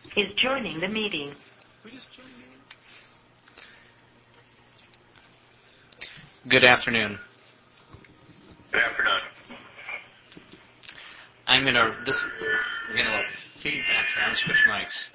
is joining the meeting. Good afternoon. Good afternoon. We're getting a little feedback here. I'm going to switch mics.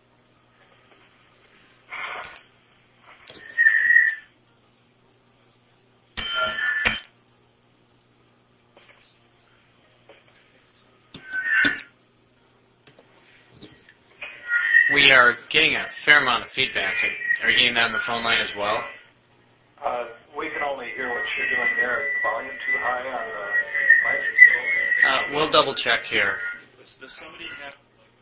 We are getting a fair amount of feedback. Are you getting that on the phone line as well? We can only hear what you're doing there. Is the volume too high on the mic? We'll double check here. Does somebody have...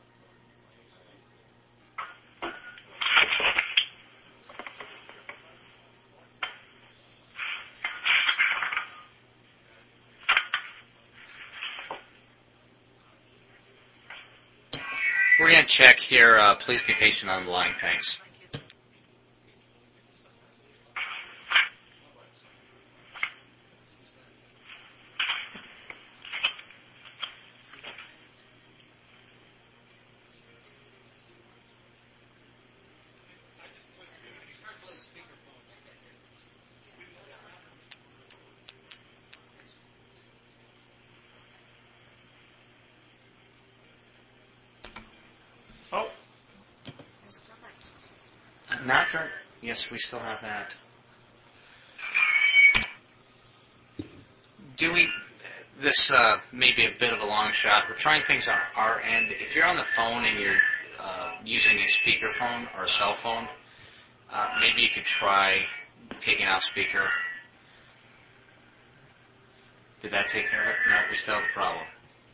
We're going to check here. Please be patient on the line. Thanks. Not for... Yes, we still have that. This may be a bit of a long shot. We're trying things on our end. If you're on the phone and you're using a speakerphone or a cell phone, maybe you could try taking out speaker. Did that take care of it? No, we still have a problem.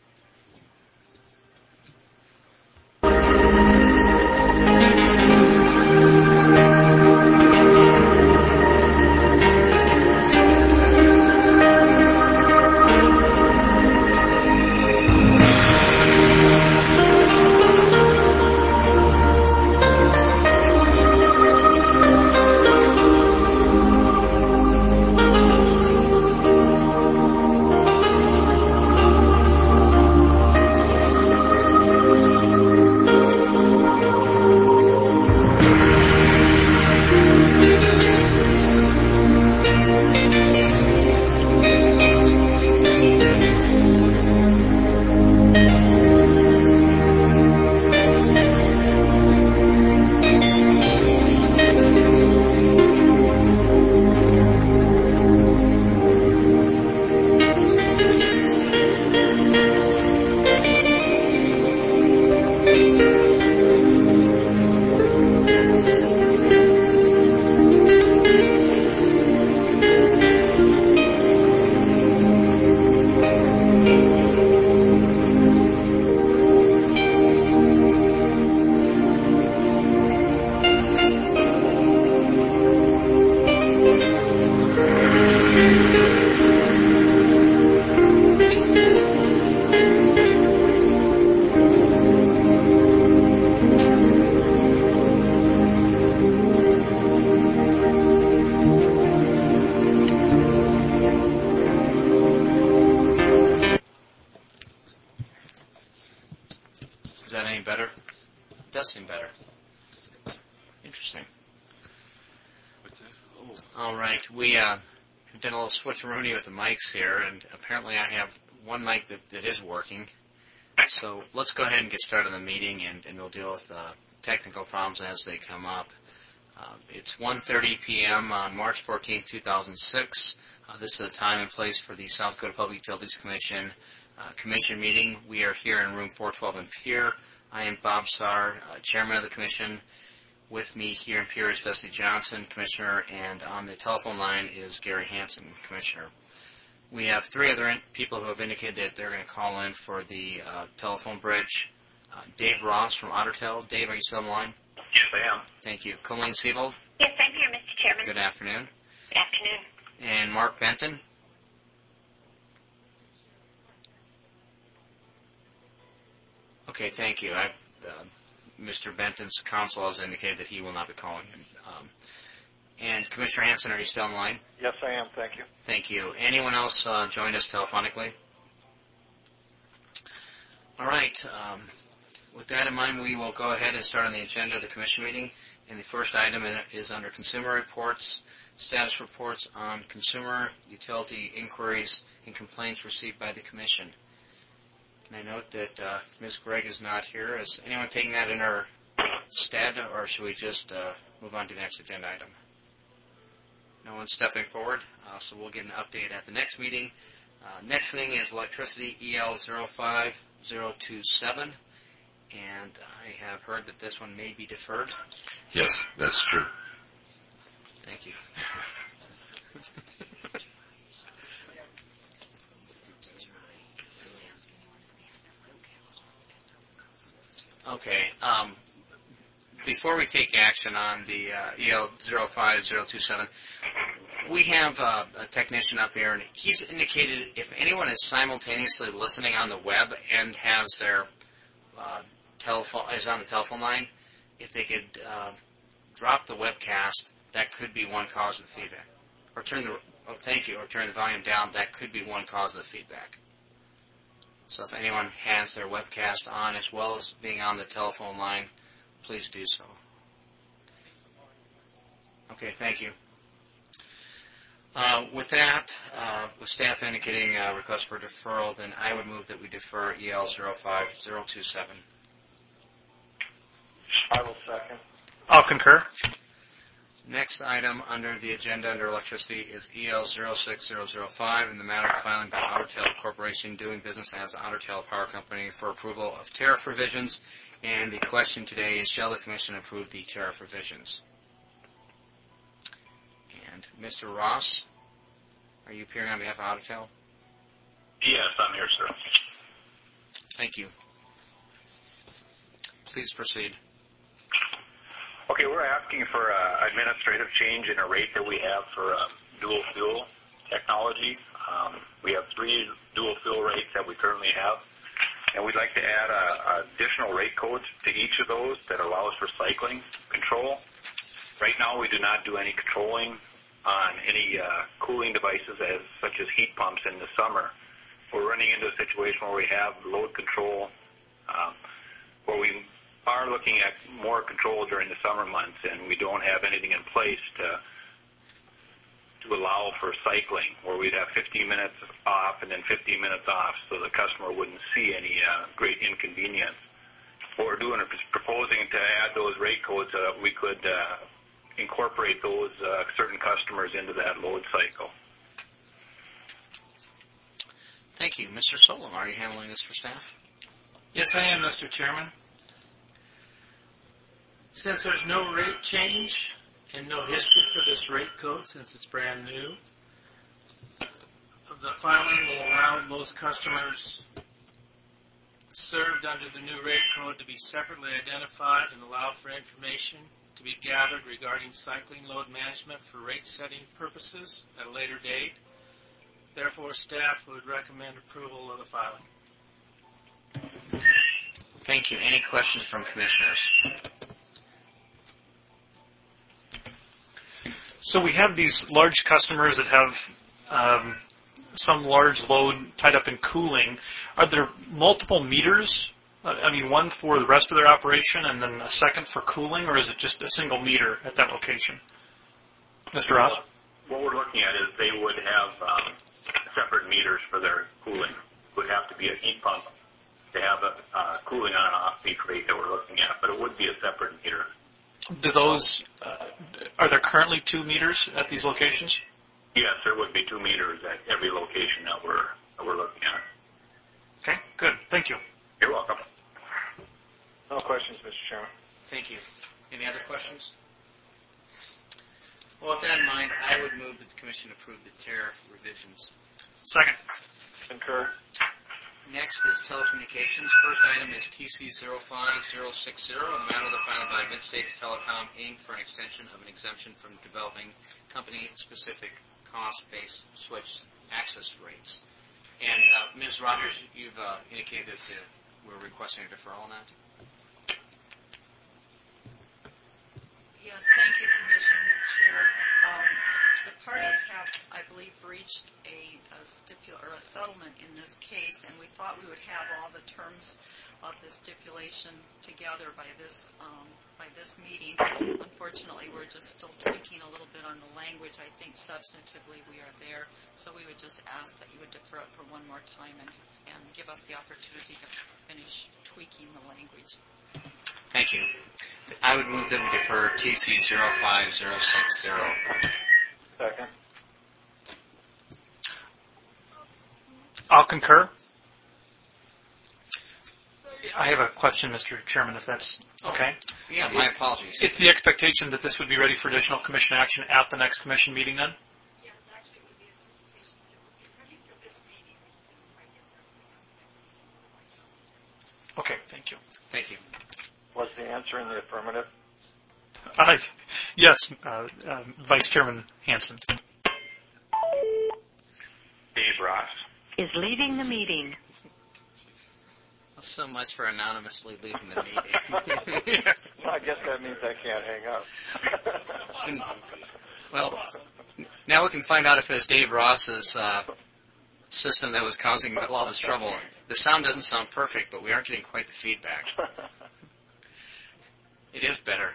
Is that any better? It does seem better. Interesting. What's that? Oh. All right. We have done a little switcheroonie with the mics here, and apparently I have one mic that is working. So let's go ahead and get started on the meeting, and we'll deal with technical problems as they come up. It's 1:30 p.m. on March 14th, 2006. This is the time and place for the South Dakota Public Utilities Commission Commission meeting. We are here in room 412 in Pierre. I am Bob Starr, Chairman of the Commission. With me here in Pierre is Dusty Johnson, Commissioner, and on the telephone line is Gary Hansen, Commissioner. We have three other people who have indicated that they're going to call in for the telephone bridge. Dave Ross from Ottertel. Dave, are you still on the line? Yes, I am. Thank you. Colleen Siebold. Yes, I'm here, Mr. Chairman. Good afternoon. Good afternoon. And Mark Benton. Okay, thank you. Mr. Benton's counsel has indicated that he will not be calling in. And Commissioner Hansen, are you still on the line? Yes, I am. Thank you. Thank you. Anyone else join us telephonically? All right. With that in mind, we will go ahead and start on the agenda of the Commission meeting. And the first item is under Consumer Reports, Status Reports on Consumer Utility Inquiries and Complaints received by the Commission. And I note that Ms. Gregg is not here. Is anyone taking that in her stead, or should we just move on to the next agenda item? No one's stepping forward, so we'll get an update at the next meeting. Next thing is electricity EL05027, and I have heard that this one may be deferred. Yes, that's true. Thank you. Okay. Before we take action on the EL05027, we have a technician up here, and he's indicated if anyone is simultaneously listening on the web and has their is on the telephone line, if they could drop the webcast, that could be one cause of the feedback. Or turn the volume down, that could be one cause of the feedback. So if anyone has their webcast on as well as being on the telephone line, please do so. Okay, thank you. With that, with staff indicating a request for deferral, then I would move that we defer EL05027. I will second. I'll concur. Next item under the agenda under electricity is EL06005 in the matter of filing by Otter Tail Corporation doing business as Otter Tail Power Company for approval of tariff revisions. And the question today is, shall the Commission approve the tariff revisions? And Mr. Ross, are you appearing on behalf of Otter Tail? Yes, I'm here, sir. Thank you. Please proceed. Okay, we're asking for administrative change in a rate that we have for dual fuel technology. We have 3 dual fuel rates that we currently have, and we'd like to add additional rate codes to each of those that allows for cycling control. Right now, we do not do any controlling on any cooling devices such as heat pumps in the summer. We're running into a situation where we have load control, where we are looking at more control during the summer months, and we don't have anything in place to allow for cycling, where we'd have 15 minutes off and then 15 minutes off, so the customer wouldn't see any great inconvenience. What we're doing is proposing to add those rate codes so that we could incorporate those certain customers into that load cycle. Thank you. Mr. Solom, are you handling this for staff? Yes, I am, Mr. Chairman. Since there's no rate change and no history for this rate code since it's brand new, the filing will allow those customers served under the new rate code to be separately identified and allow for information to be gathered regarding cycling load management for rate setting purposes at a later date. Therefore, staff would recommend approval of the filing. Thank you. Any questions from commissioners? So we have these large customers that have some large load tied up in cooling. Are there multiple meters? I mean, one for the rest of their operation and then a second for cooling, or is it just a single meter at that location? Mr. Ross? What we're looking at is they would have separate meters for their cooling. It would have to be a heat pump to have a cooling on and off peak rate that we're looking at, but it would be a separate meter. Do those, are there currently 2 meters at these locations? Yes, there would be 2 meters at every location that we're looking at. Okay, good. Thank you. You're welcome. No questions, Mr. Chairman. Thank you. Any other questions? Well, with that in mind, I would move that the Commission approve the tariff revisions. Second. Concur. Next is telecommunications. First item is TC05060, a matter that filed by Mid-States Telecom, Inc. for an extension of an exemption from developing company-specific cost-based switch access rates. And Ms. Rogers, you've indicated that we're requesting a deferral on that. Yes, thank you, Commission Chair. The parties have, I believe, reached a settlement in this case, and we thought we would have all the terms of the stipulation together by this meeting. Unfortunately, we're just still tweaking a little bit on the language. I think substantively we are there, so we would just ask that you would defer it for one more time and give us the opportunity to finish tweaking the language. Thank you. I would move that we defer TC 05060. Second. I'll concur. I have a question, Mr. Chairman, if that's okay. Yeah, my apologies. It's the expectation that this would be ready for additional commission action at the next commission meeting then? Yes, actually it was the anticipation that it would be ready for this meeting. We just didn't quite get there, so yes, next meeting. Okay, thank you. Thank you. Was the answer in the affirmative? Yes, Vice Chairman Hansen. Dave Ross. Is leaving the meeting. Well, so much for anonymously leaving the meeting. I guess that means I can't hang up. Well, now we can find out if it's Dave Ross's system that was causing all this trouble. The sound doesn't sound perfect, but we aren't getting quite the feedback. It is better.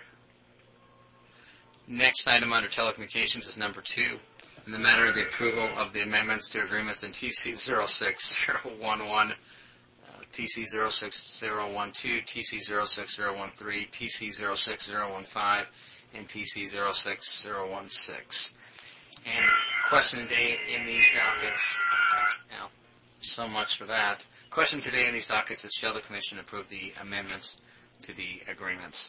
Next item under telecommunications is number 2. In the matter of the approval of the amendments to agreements in TC 06011, TC 06012, TC 06013, TC 06015, and TC 06016. And question today in these dockets, now, so much for that. Question today in these dockets is, shall the Commission approve the amendments to the agreements?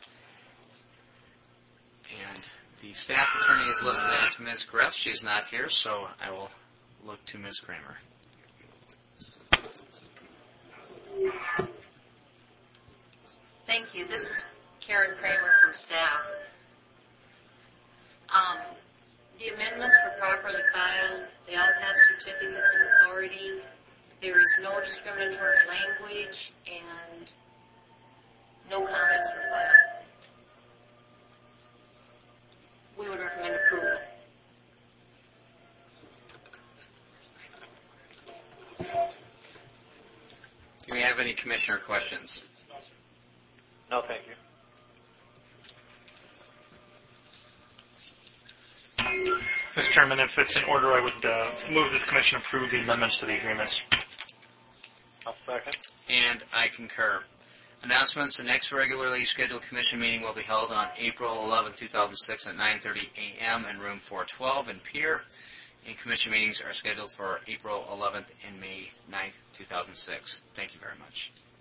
And the staff attorney is listed as Ms. Greff. She is not here, so I will look to Ms. Kramer. Thank you. This is Karen Kramer from staff. The amendments were properly filed. They all have certificates of authority. There is no discriminatory language, and no comments were filed. We would recommend approval. Do we have any commissioner questions? No, thank you. Mr. Chairman, if it's in order, I would move that the Commission approve the amendments to the agreements. I'll second. And I concur. Announcements. The next regularly scheduled Commission meeting will be held on April 11, 2006 at 9:30 a.m. in room 412 in Pier. And Commission meetings are scheduled for April 11th and May 9th, 2006. Thank you very much.